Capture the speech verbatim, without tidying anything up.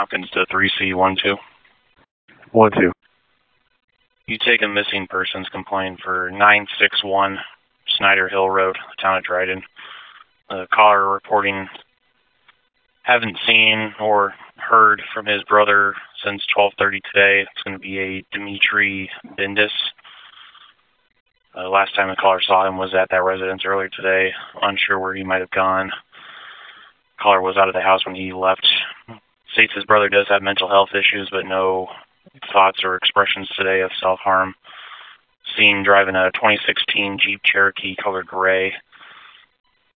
Hopkins to three C one two. one two. You take a missing persons complaint for nine six one Snyder Hill Road, the town of Dryden. The caller reporting haven't seen or heard from his brother since twelve thirty today. It's going to be a Dimitri Bindis. Uh, last time the caller saw him was at that residence earlier today. Unsure where he might have gone. Caller was out of the house when he left. States his brother does have mental health issues, but no thoughts or expressions today of self-harm. Seen driving a twenty sixteen Jeep Cherokee colored gray.